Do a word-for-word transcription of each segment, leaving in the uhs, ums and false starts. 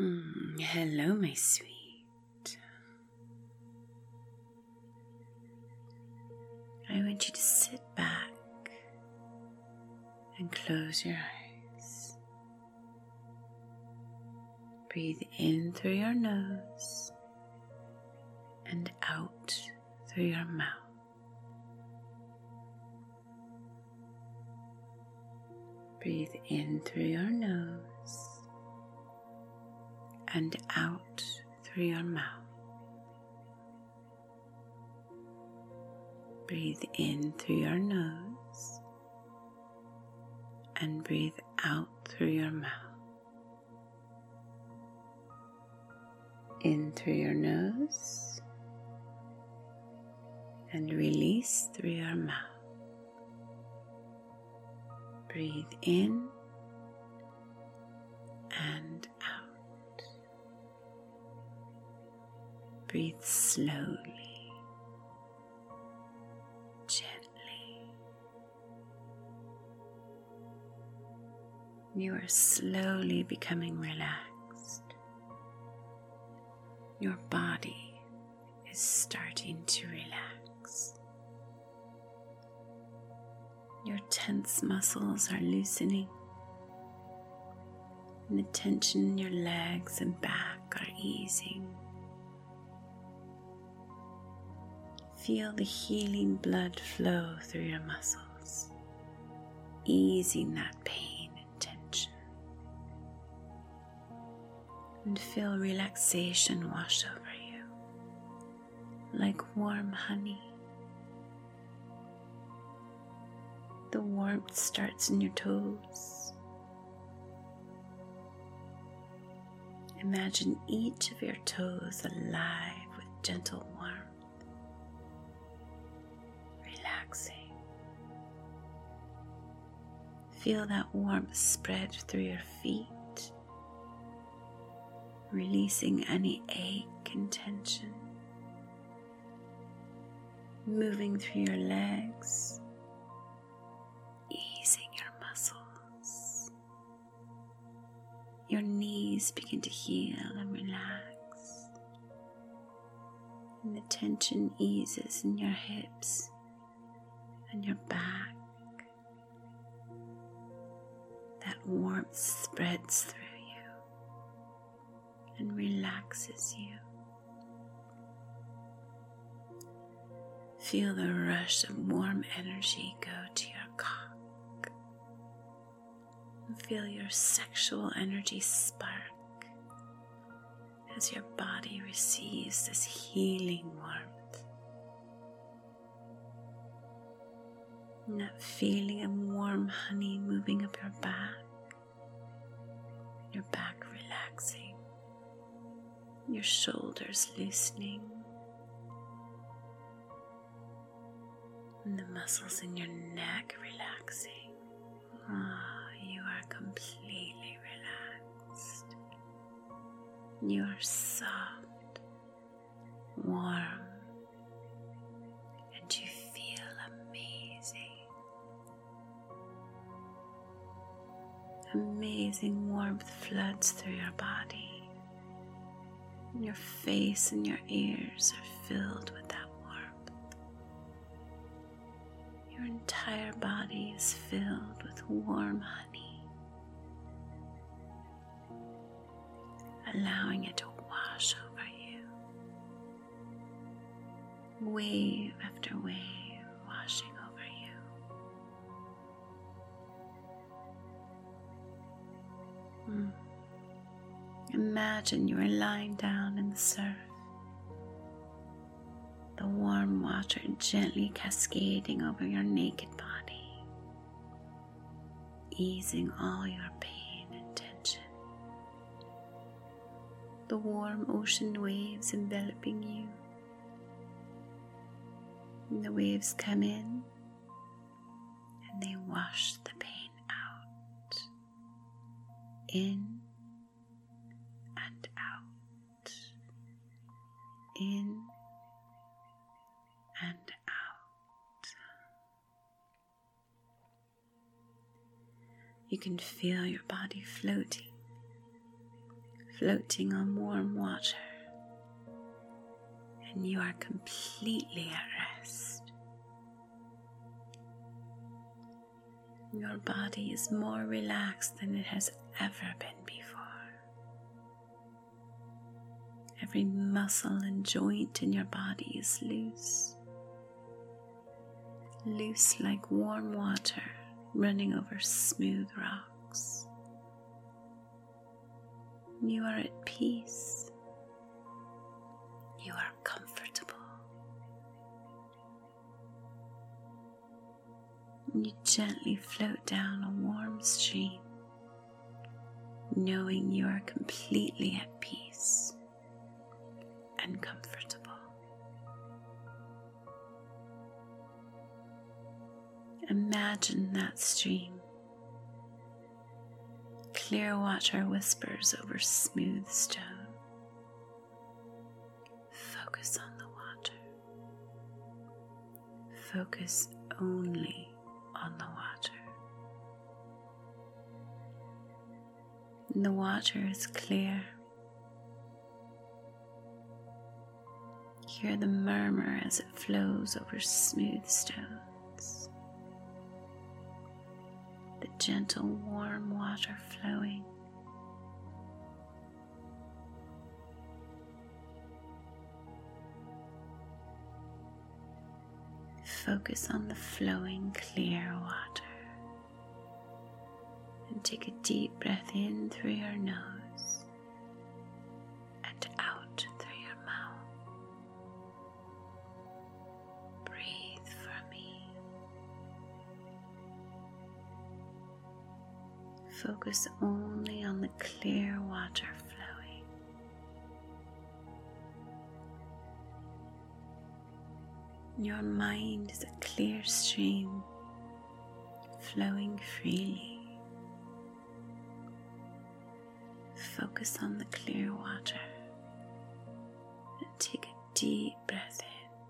Mm, hello, my sweet. I want you to sit back and close your eyes. Breathe in through your nose and out through your mouth. Breathe in through your nose and out through your mouth. Breathe in through your nose and breathe out through your mouth. In through your nose and release through your mouth. Breathe in and out. Breathe slowly, gently. You are slowly becoming relaxed. Your body is starting to relax. Your tense muscles are loosening, and the tension in your legs and back are easing. Feel the healing blood flow through your muscles, easing that pain and tension. And feel relaxation wash over you, like warm honey. The warmth starts in your toes. Imagine each of your toes alive with gentle warmth, relaxing. Feel that warmth spread through your feet, releasing any ache and tension, moving through your legs, easing your muscles. Your knees begin to heal and relax, and the tension eases in your hips and your back. That warmth spreads through you and relaxes you. Feel the rush of warm energy go to your cock. Feel your sexual energy spark as your body receives this healing warmth. And that feeling of warm honey moving up your back, your back relaxing, your shoulders loosening, and the muscles in your neck relaxing. Ah, you are completely relaxed. You are soft, warm, and you feel amazing. Amazing warmth floods through your body. Your face and your ears are filled with that warmth. Your entire body is filled with warm honey, allowing it to wash over you, wave after wave washing over you. Mm. Imagine you are lying down in the surf, the warm water gently cascading over your naked body, easing all your pain and tension. The warm ocean waves enveloping you. And the waves come in and they wash the pain out, in and out, in and out. You can feel your body floating, floating on warm water, and you are completely at rest. Your body is more relaxed than it has ever been before. Every muscle and joint in your body is loose, loose like warm water running over smooth rocks. You are at peace. You are comfortable. You gently float down a warm stream, knowing you are completely at peace and comfortable. Imagine that stream. Clear water whispers over smooth stone. Focus on the water. Focus only on the water. The water is clear. Hear the murmur as it flows over smooth stones. The gentle, warm water flowing. Focus on the flowing, clear water. And take a deep breath in through your nose and out through your mouth. Breathe for me. Focus only on the clear water flowing. Your mind is a clear stream flowing freely. Focus on the clear water and take a deep breath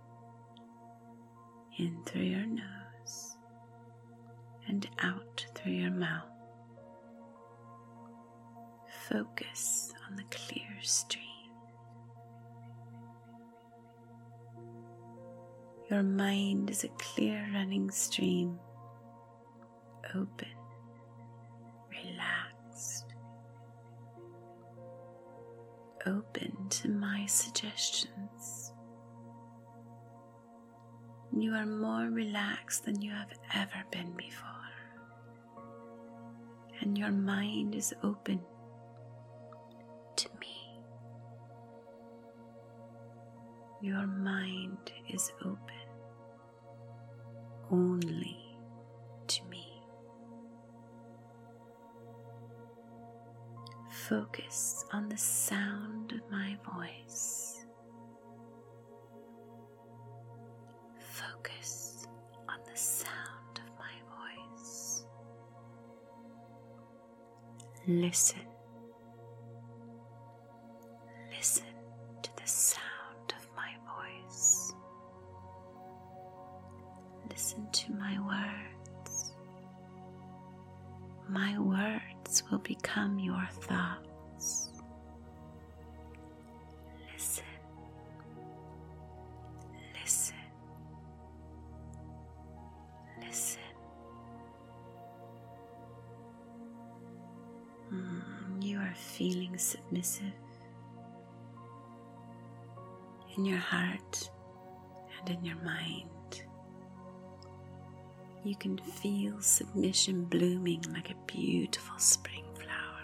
in, in through your nose and out through your mouth. Focus on the clear stream. Your mind is a clear running stream, open, relaxed, open to my suggestions. You are more relaxed than you have ever been before, and your mind is open to me. Your mind is open only to me. Focus on the sound of my voice. Focus on the sound of my voice. Listen. Listen to the sound of my voice. Listen to my words. My words will become your thoughts. Listen. Listen. Listen. Mm, you are feeling submissive in your heart and in your mind. You can feel submission blooming like a beautiful spring flower.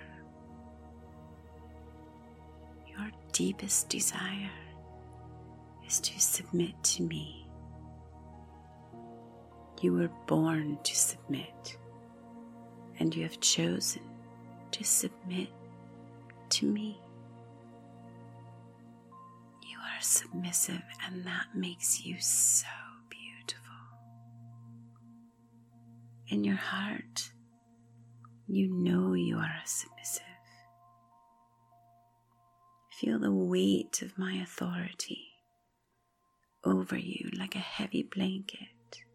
Your deepest desire is to submit to me. You were born to submit, and you have chosen to submit to me. You are submissive, and that makes you so beautiful. In your heart, you know you are submissive. Feel the weight of my authority over you like a heavy blanket.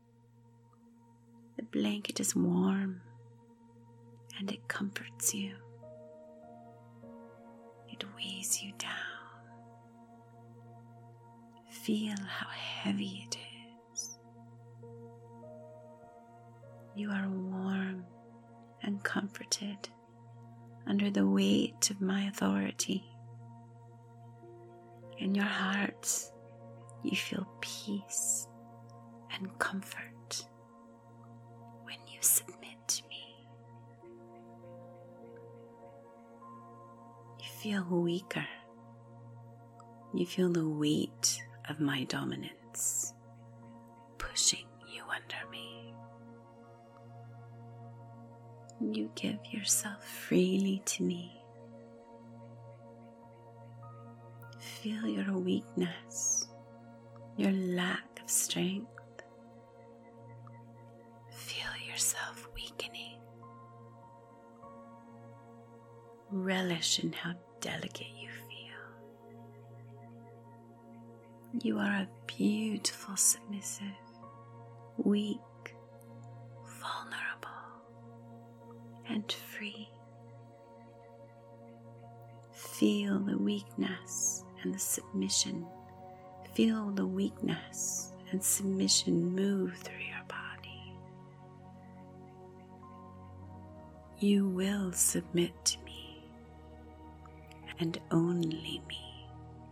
The blanket is warm and it comforts you. It weighs you down. Feel how heavy it is. You are warm and comforted under the weight of my authority. In your heart, you feel peace and comfort when you submit to me. You feel weaker. You feel the weight of my dominance pushing you under me. You give yourself freely to me. Feel your weakness, your lack of strength. Feel yourself weakening. Relish in how delicate you feel. You are a beautiful submissive, weak, vulnerable, and free. Feel the weakness and the submission. Feel the weakness and submission move through your body. You will submit to me and only me.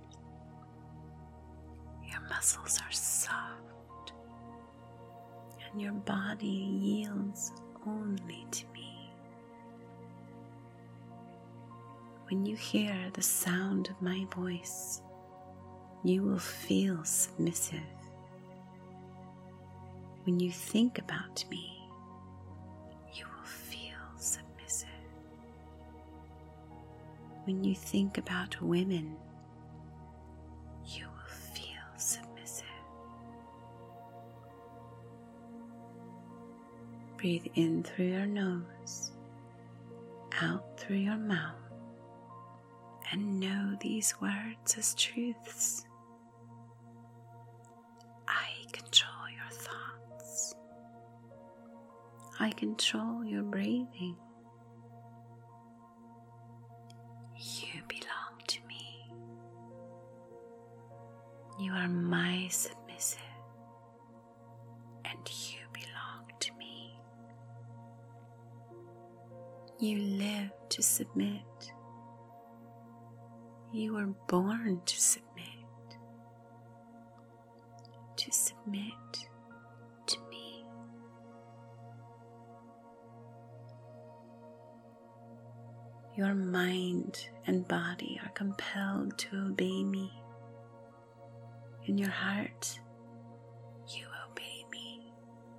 Your muscles are soft and your body yields only to me. When you hear the sound of my voice, you will feel submissive. When you think about me, you will feel submissive. When you think about women, you will feel submissive. Breathe in through your nose, out through your mouth, and know these words as truths. I control your thoughts. I control your breathing. You belong to me. You are my submissive, and you belong to me. You live to submit. You were born to submit, to submit to me. Your mind and body are compelled to obey me. In your heart, you obey me.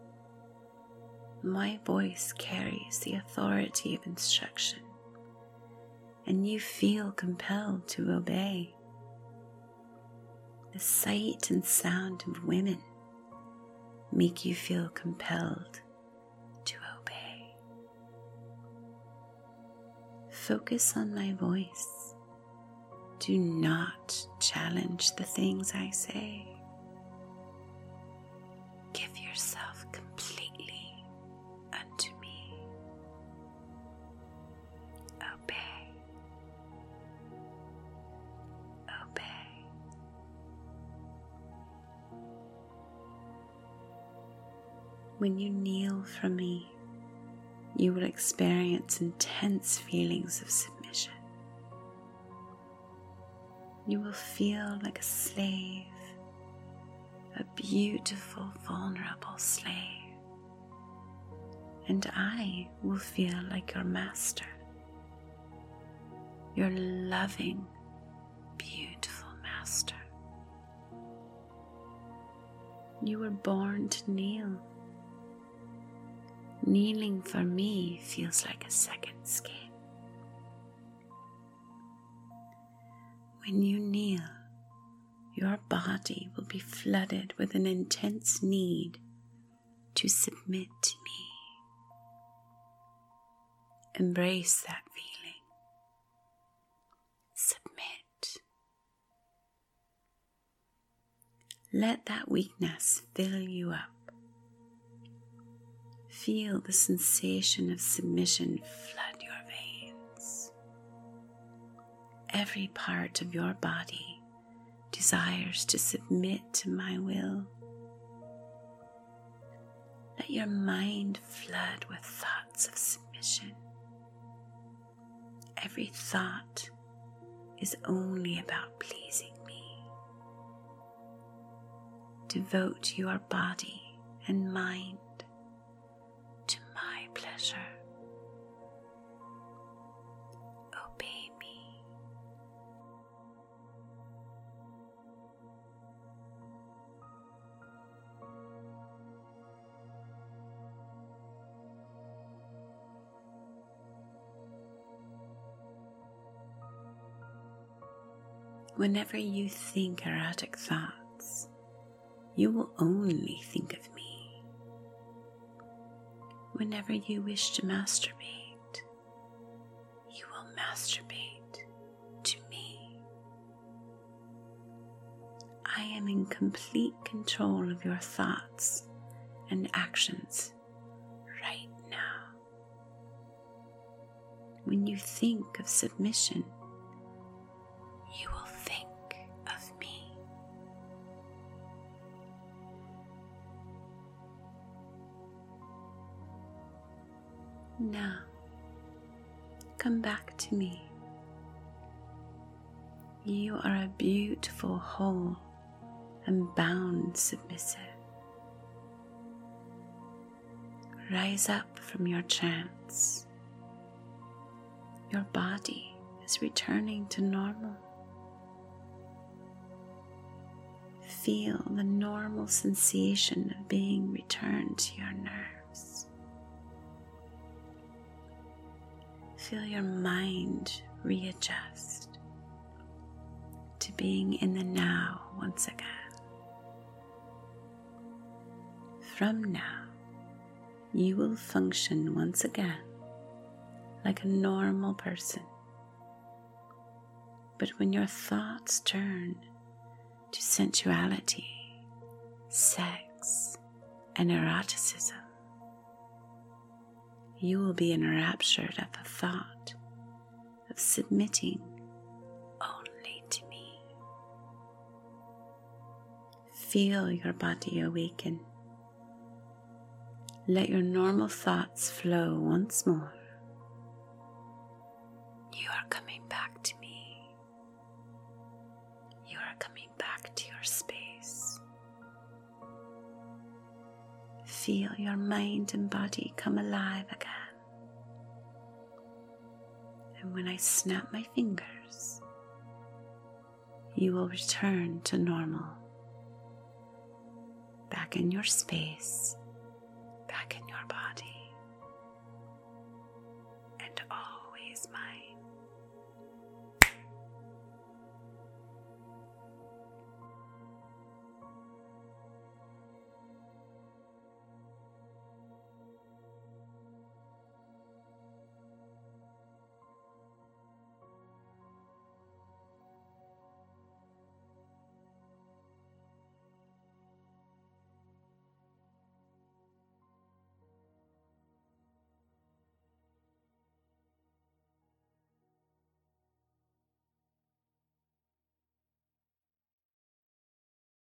My voice carries the authority of instruction, and you feel compelled to obey. The sight and sound of women make you feel compelled to obey. Focus on my voice. Do not challenge the things I say. Give yourself completely unto me. Obey. Obey. When you kneel for me, you will experience intense feelings of submission. You will feel like a slave, a beautiful, vulnerable slave. And I will feel like your master, your loving, beautiful master. You were born to kneel. Kneeling for me feels like a second skin. When you kneel, your body will be flooded with an intense need to submit to me. Embrace that feeling. Submit. Let that weakness fill you up. Feel the sensation of submission flood your veins. every part of your body desires to submit to my will. Let your mind flood with thoughts of submission. Every thought is only about pleasing me. Devote your body and mind to my pleasure. Obey me. Whenever you think erratic thoughts, you will only think of me. Whenever you wish to masturbate, you will masturbate to me. I am in complete control of your thoughts and actions right now. When you think of submission, you will think of me. Now, come back to me. You are a beautiful, whole, and bound submissive. Rise up from your trance. Your body is returning to normal. Feel the normal sensation of being returned to your nerves. Feel your mind readjust to being in the now once again. From now, you will function once again like a normal person. But when your thoughts turn to sensuality, sex, and eroticism, you will be enraptured at the thought of submitting only to me. Feel your body awaken. Let your normal thoughts flow once more. You are coming back to me. You are coming back to your space. Feel your mind and body come alive again. And when I snap my fingers, you will return to normal. Back in your space, back in your body.